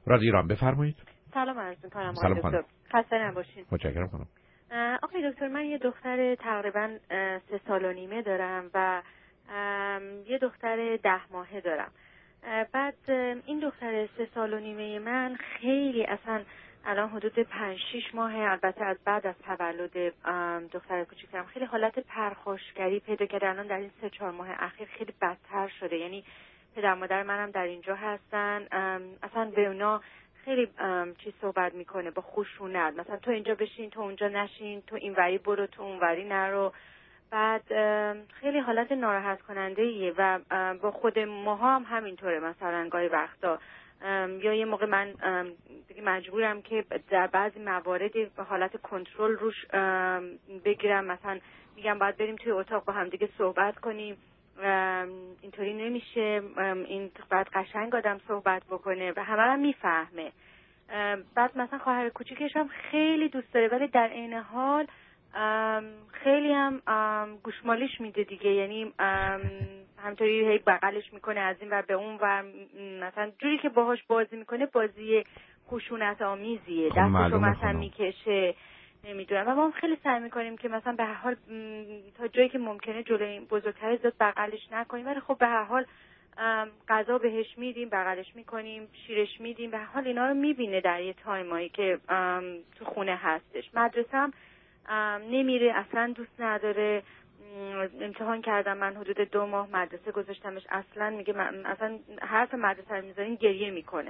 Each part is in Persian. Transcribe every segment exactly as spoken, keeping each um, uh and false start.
رادیو ایران بفرمایید. سلام عرض می‌کنم آقای دکتر. خسته نباشید. متشکرم خانم. آقای دکتر، من یه دختر تقریباً سه سال و نیمه دارم و یه دختر ده ماهه دارم. بعد این دختر سه سال و نیمه من خیلی اصلا الان حدود پنج شیش ماهه، البته از بعد از تولد دختر کوچیکم خیلی حالت پرخاشگری پیدا کرده. الان در این سه چهار ماه اخیر خیلی بدتر شده. یعنی پدر مادر منم در اینجا هستن، اصلا به اونا خیلی چی صحبت میکنه با خشونت، مثلا تو اینجا بشین، تو اونجا نشین، تو اینوری برو، تو اونوری نرو. بعد خیلی حالت ناراحت کننده ایه و با خود ماها هم همینطوره. مثلا گاهی وقتا یا یه موقع من دیگه مجبورم که در بعضی مواردی به حالت کنترل روش بگیرم. مثلا میگم باید بریم توی اتاق با هم دیگه صحبت کنیم، اینطوری نمیشه، این باید قشنگ آدم صحبت بکنه و همه هم میفهمه. بعد مثلا خواهر کوچیکش هم خیلی دوست داره ولی در عین حال خیلی هم گوشمالیش میده دیگه. یعنی همطوری هی بغلش میکنه از این و به اون و مثلا جوری که باهاش بازی میکنه بازی خشونت آمیزیه. دستشو مثلا میکشه، نمیدونم. و ما هم خیلی سعی میکنیم که مثلا به هر حال تا جایی که ممکنه جلوی بزرگتر زیاد بغلش نکنیم، ولی خب به هر حال غذا بهش میدیم، بغلش میکنیم، شیرش میدیم، به هر حال اینا رو میبینه در یه تایمایی که تو خونه هستش. مدرسه هم نمیره، اصلا دوست نداره. امتحان کردم من حدود دو ماه مدرسه گذاشتمش، اصلا میگه من اصلا حرف مدرسه رو میذارین گریه میکنه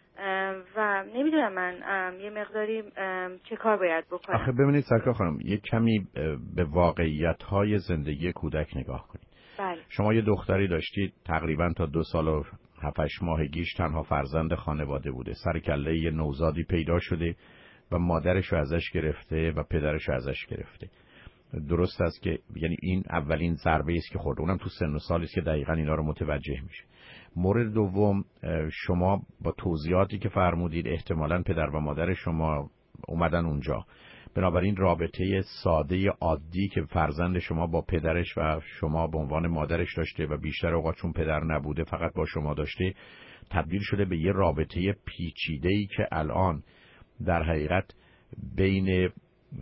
و نمیدونم من یه مقداری چه کار باید بکنم. آخه ببینید سرکار خانم، یه کمی به واقعیت‌های زندگی کودک نگاه کنید. بله. شما یه دختری داشتید تقریبا تا دو سال و هفت هشت ماهگیش تنها فرزند خانواده بوده. سر کله یه نوزادی پیدا شده و مادرش رو ازش گرفته و پدرش رو ازش گرفته. درست است که یعنی این اولین ضربه است که خورده، اونم تو سن و سالی است که دقیقاً اینا رو متوجه میشه. مورد دوم، شما با توضیحاتی که فرمودید احتمالاً پدر و مادر شما اومدن اونجا، بنابراین رابطه ساده عادی که فرزند شما با پدرش و شما به عنوان مادرش داشته و بیشتر اوقات چون پدر نبوده فقط با شما داشته، تبدیل شده به یه رابطه پیچیده‌ای که الان در حقیقت بین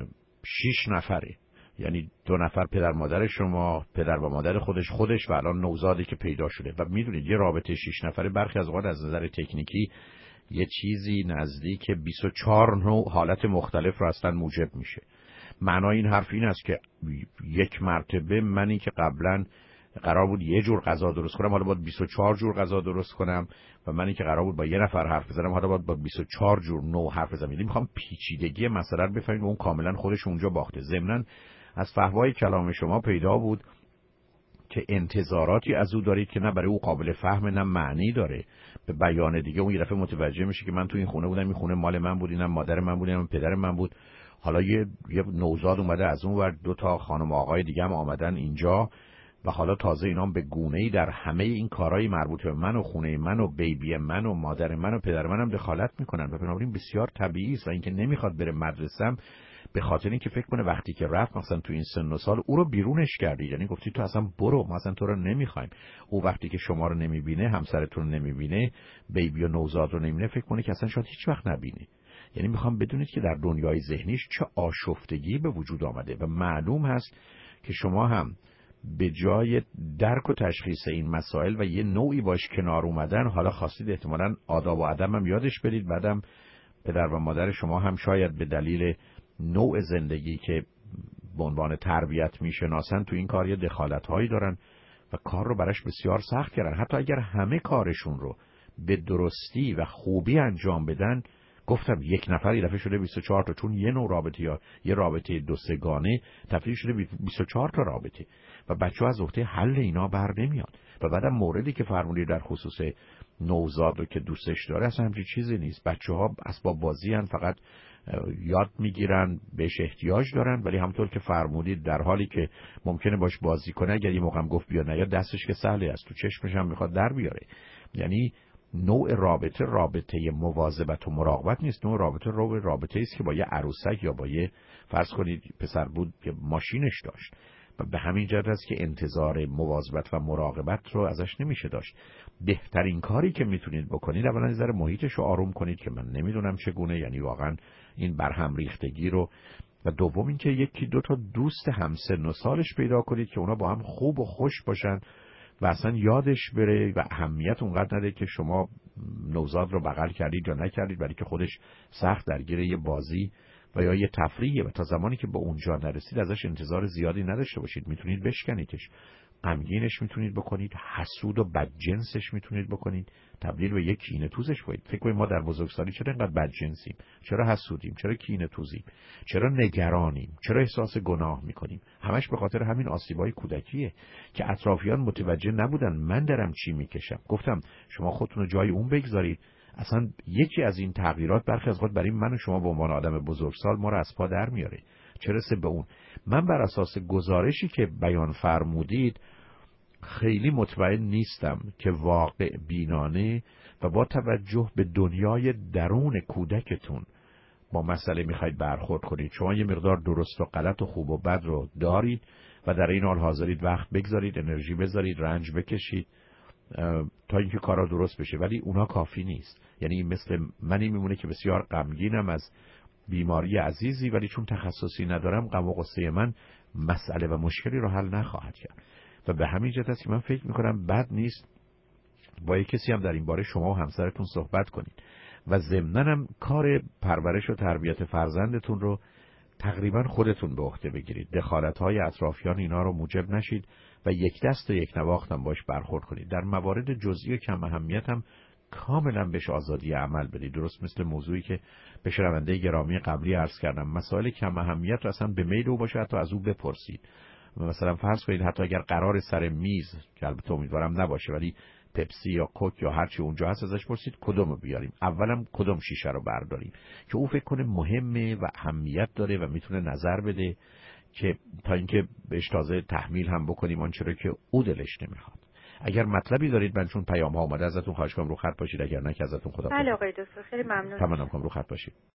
شش نفره. یعنی دو نفر پدر مادر شما، پدر و مادر خودش خودش و الان نوزادی که پیدا شده. و میدونید یه رابطه شش نفره برخی از اوقات از نظر تکنیکی یه چیزی نزدیک بیست و چهار نوع حالت مختلف رو اصلا موجب میشه. معنای این حرف این است که یک مرتبه منی که قبلا قرار بود یه جور غذا درست کنم حالا باید بیست و چهار جور غذا درست کنم و منی که قرار بود با یه نفر حرف بزنم حالا باید با بیست و چهار جور نوع حرف بزنم. یعنی میخوام پیچیدگی مسئله رو بفهمید و اون کاملا خودش اونجا باخته. ضمناً از فحوای کلام شما پیدا بود که انتظاراتی از او دارید که نه برای او قابل فهم نه معنی داره. به بیان دیگه اون یه دفعه متوجه میشه که من تو این خونه بودم، این خونه مال من بود، اینم مادر من بود، اینم پدر من بود. حالا یه یه نوزاد اومده از اون ور، دو تا خانم و آقای دیگه هم آمدن اینجا و حالا تازه اینا به گونه‌ای در همه این کارهای مربوط به من و خونه من و بیبی من و مادر من و پدر منم دخالت میکنن و بنابراین بسیار طبیعی است. و اینکه نمیخواد بره مدرسه به خاطر اینکه فکر کنه وقتی که رفت مثلا تو این سن و سال او رو بیرونش کردی، یعنی گفتی تو اصلا برو، ما اصلا تو رو نمیخوایم. او وقتی که شما رو نمیبینه، همسرتون رو نمیبینه، بیبی و نوزاد رو نمیبینه، فکر کنه که اصلا شاید هیچ وقت نبینه. یعنی میخوام بدونید که در دنیای ذهنیش چه آشفتگی به وجود آمده و معلوم هست که شما هم به جای درک و تشخیص این مسائل و یه نوعی باش کنار اومدن، حالا خواستید احتمالاً آداب و ادب هم یادش بدید. بعدم پدر و مادر شما هم شاید به دلیل نوع زندگی که به عنوان تربیت میشناسن تو این کار یه دخالت‌هایی دارن و کار رو براش بسیار سخت کردن. حتی اگر همه کارشون رو به درستی و خوبی انجام بدن، گفتم یک نفر یه دفعه شده بیست و چهار تا، چون یه نوع رابطه یا یه رابطه دو سگانه تبدیل شده بیست و چهار تا رابطه و بچه‌ها از عهده حل اینا بر نمیاد. و بعدم موردی که فرمودید در خصوص نوزاد رو که دوستش داره، اصلا همچین چیزی نیست. بچه‌ها اسباب بازی ان، فقط یاد میگیرن، بهش احتیاج دارن، ولی همونطور که فرمودید در حالی که ممکنه باش بازی کنه، اگر یه موقع گفت بیا نه، یا دستش که سهله است تو چشمش هم میخواد در بیاره. یعنی نوع رابطه رابطه مواظبت و مراقبت نیست، نوع رابطه رو رابطه است که با یه عروسک یا با یه فرض کنید پسر بود که ماشینش داشت و به همین جهت است که انتظار مواظبت و مراقبت رو ازش نمیشه داشت. بهترین کاری که میتونید بکنید اولا ذره محیطش رو آروم کنید که من نمیدونم چگونه، یعنی واقعا این برهم ریختگی رو، و دوم اینکه یکی دو تا دوست همسن و سالش پیدا کنید که اونا با هم خوب و خوش باشن و اصلا یادش بره و اهمیت اونقدر نده که شما نوزاد رو بغل کردید یا نکردید، برای که خودش سخت درگیر یه بازی و یا یه تفریحه و تا زمانی که به اونجا نرسید ازش انتظار زیادی نداشته باشید. میتونید بشکنیدش، غمگینش میتونید بکنید، حسود و بدجنسش میتونید بکنید، تبدیل به یک کینه توزش کنید. فکر کنید ما در بزرگسالی چرا اینقدر بدجنسیم، چرا حسودیم، چرا کینه توزیم، چرا نگرانیم، چرا احساس گناه میکنیم؟ همش به خاطر همین آسیبای کودکیه که اطرافیان متوجه نبودن من دارم چی میکشم. گفتم شما خودتون رو جای اون بگذارید. اصلا یکی از این تغییرات برخی از خود برای من و شما به عنوان آدم بزرگسال ما رو از پا در میاره، چه رسه به اون. من بر اساس گزارشی که بیان فرمودید خیلی مطمئن نیستم که واقع بینانه و با توجه به دنیای درون کودکتون با مسئله میخواید برخورد کنید. شما یه مقدار درست و غلط و خوب و بد رو دارید و در این حال حاضرید وقت بگذارید، انرژی بذارید، رنج بکشید تا اینکه کارا درست بشه، ولی اونا کافی نیست. یعنی این مثل منی میمونه که بسیار غمگینم از بیماری عزیزی، ولی چون تخصصی ندارم غم و غصه من مسئله و مشکلی رو حل نخواهد کرد. و به همین جهت است که من فکر میکنم بد نیست با یک کسی هم در این باره شما و همسرتون صحبت کنید و ضمناً هم کار پرورش و تربیت فرزندتون رو تقریبا خودتون به عهده بگیرید. دخالت‌های اطرافیان اینا رو موجب نشید و یک دست و یک نواخت هم باش برخورد کنید. در موارد جزئی و کم اهمیت هم کاملا بهش آزادی عمل بدید. درست مثل موضوعی که به شنونده گرامی قبلی عرض کردم، مسائل کم اهمیت رو اصلا به میل او باشه حتی از او بپرسید. مثلا فرض کنید حتی اگر قرار سر میز، که البته امیدوارم نباشه، ولی پپسی یا کوک یا هر چی اونجا هست ازش پرسید کدومو بیاریم، اولم کدوم شیشه رو برداریم، که او فکر کنه مهمه و اهمیت داره و میتونه نظر بده، که تا اینکه بهش تازه تحمیل هم بکنیم آنچه رو که او دلش نمیخواد. اگر مطلبی دارید من چون پیام ها اومده ازتون خواهش کنم رو خط باشید، اگر نه که ازتون خدا بله آقای دکتر خیلی ممنون. تمام کنم رو خط باشید.